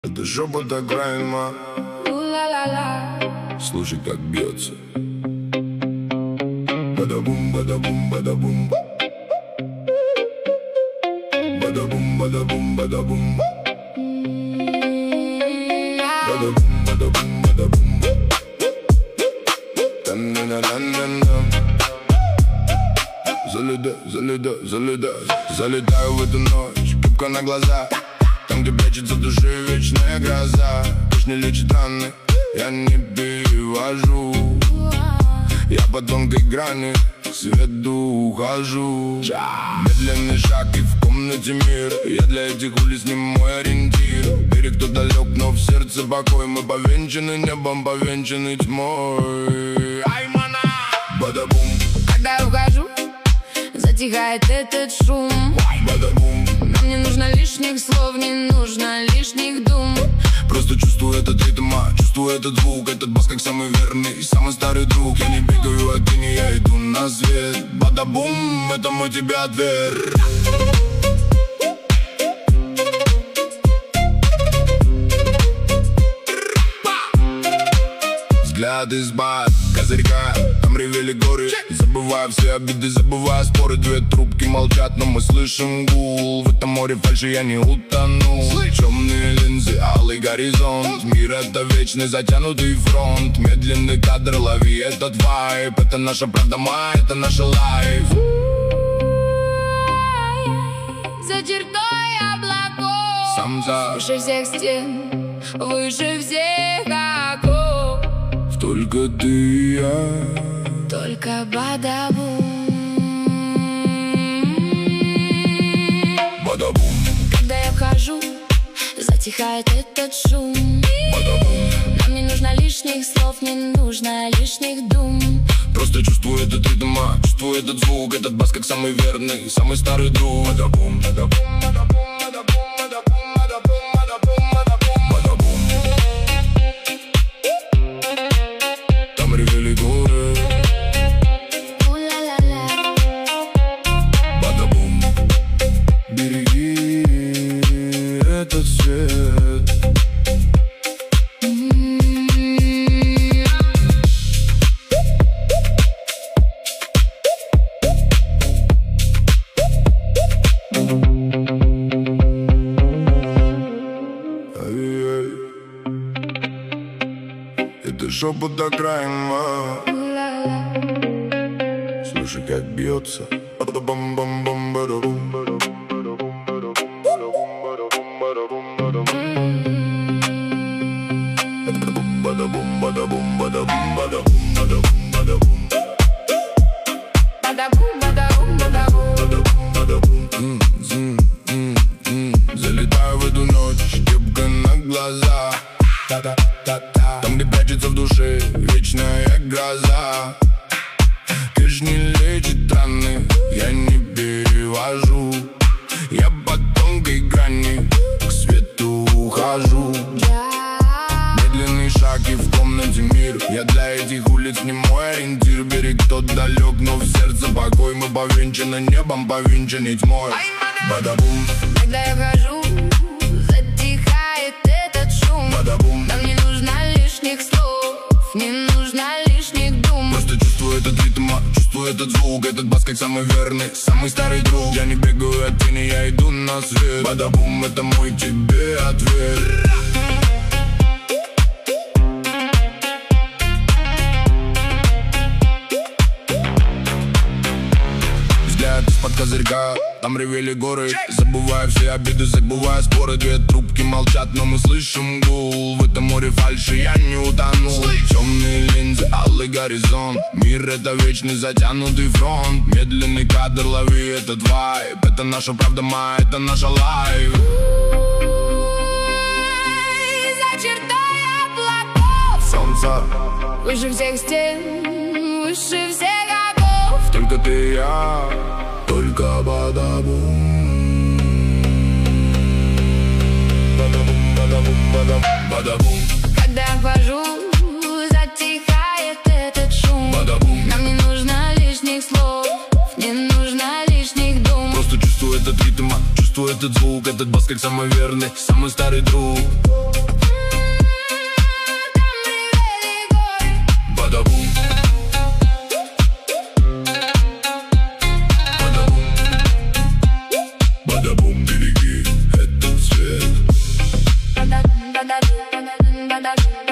Это жопа так грайма. Слушай, как бьется. Бада-бум, бада-бум, бада-бум. Бада-бум, бада-бум, бада-бум. Бада-бум, бада-бум, бада-бум. Там-на-на-на-на-на. Залетаю в эту ночь, кепка на глаза. Там, где прячется в душе вечная гроза. Дождь не лечит раны, я не перевожу. Я по тонкой грани к свету ухожу. Медленный шаг и в комнате мир. Я для этих улиц не мой ориентир. Берег кто далек, но в сердце покой. Мы повенчаны небом, повенчаны тьмой. Аймана! Бада-бум. Когда я ухожу, затихает этот шум. Бада-бум. Нам не нужно лишних слов, не нужно лишних дум. Просто чувствую этот ритм, чувствую этот звук. Этот бас как самый верный, самый старый друг. Я не бегаю от тени, я иду на свет. Бада-бум, это мой тебе ответ. Взгляд из-под козырька, там ревели горы. Забывая все обиды, забывая споры. Две трубки молчат, но мы слышим гул. В этом море фальши я не утону. Темные линзы, алый горизонт. Мир это вечный затянутый фронт. Медленный кадр, лови этот вайб. Это наша правда, это наша лайф. За чертой облаков, Самца, выше всех стен, выше всех оков. только ты и я. Только бада-бум. Бада-бум. Когда я вхожу, затихает этот шум. Бада-бум. Нам не нужно лишних слов, не нужно лишних дум. Просто чувствую этот ритм, чувствую этот звук. Этот бас как самый верный, самый старый друг. Бада-бум, бада-бум, бада-бум, бада-бум, бада-бум, бада-бум, бада-бум, бада-бум, бада-бум. Там ревели горы. У-ла-ла-ла. Бада-бум. Береги этот свет. Это шепот до крайма. Слушай, как бьется. Бада-бум-бум-бум, бада-бум. Бада-бум, бада-бум, бада-бум, бада-бум, бада-бум, бада-бум. Бада-бум, бада-бум, бада-бум. Залетаю в эту ночь, кепка на глаза. Там, где прячется в душе вечная гроза. Дождь не лечит раны, я не перевожу. Я по тонкой грани к свету ухожу. Медленный шаг и в комнате мир. Я для этих улиц не мой ориентир. Берег тот далек, но в сердце покой. Мы повенчаны небом, повенчаны тьмой. Бада-бум. Когда я вхожу, затихает этот шум. Бада-бум. Нам не нужно лишних слов, не нужно лишних дум. Просто чувствую этот ритм, чувствую этот звук. Этот бас как самый верный, самый старый друг. Я не бегаю от тени, я иду на свет. Бада-бум, это мой тебе ответ. Взгляд из-под козырька, там ревели горы. Забывая все обиды, забывая споры. Две трубки молчат, но мы слышим гул. В этом море фальши я не утону. Темные линзы, алый горизонт. Мир это вечный затянутый фронт. Медленный кадр, лови этот вайб. Это наша правда, это наша лайф. За чертой облаков, Солнце, выше всех стен, выше всех оков. только ты и я. Только бада-бум. Бада-бум, бада-бум, бада-бум, бада-бум. Когда я вхожу, затихает этот шум. Бада-бум. Нам не нужно лишних слов, не нужно лишних дум. Просто чувствую этот ритм, чувствую этот звук. Этот бас сказать, самый верный, самый старый друг. Бадабум. Бадабум. Бадабум, береги этот свет.